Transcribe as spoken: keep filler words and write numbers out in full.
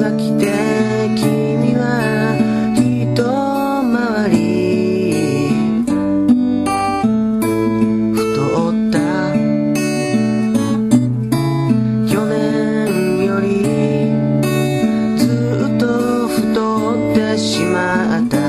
が来て君は一回り太った去年よりずっと太ってしまった